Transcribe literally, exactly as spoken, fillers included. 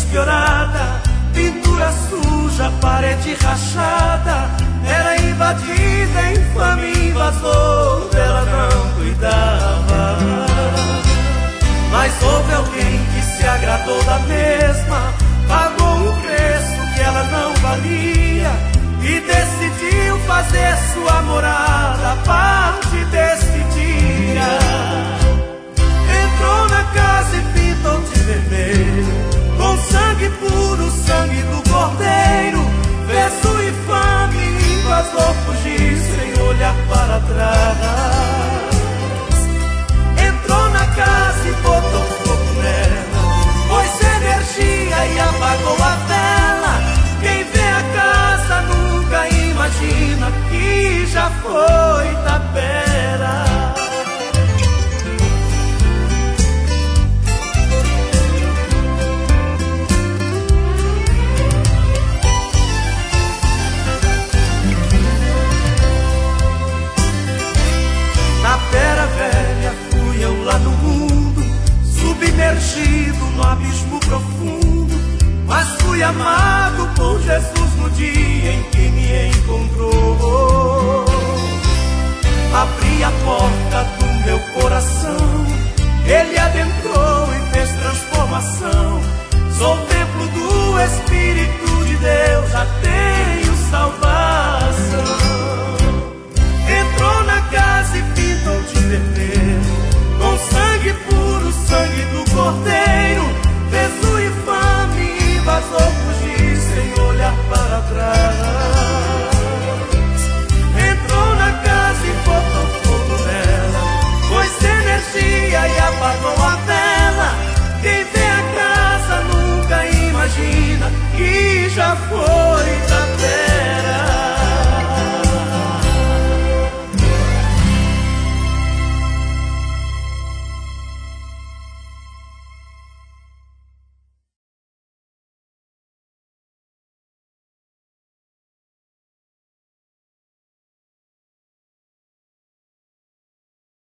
piorada, pintura suja, parede rachada, era invadida, infame invasor, ela não cuidava. Mas houve alguém que se agradou da mesma, pagou o preço que ela não valia e decidiu fazer sua morada a partir desse dia. Entrou na casa e pintou de vermelho, com sangue puro, sangue do cordeiro, fez o infame, invasor fugir sem olhar para trás. Entrou na casa e botou fogo nela, pôs energia e apagou a vela. Quem vê a casa nunca imagina que já foi tapera. Tapera velha fui eu lá no mundo, submergido no abismo profundo, mas fui amado por Jesus no dia em que me encontrou. Abri a porta do meu coração, Ele adentrou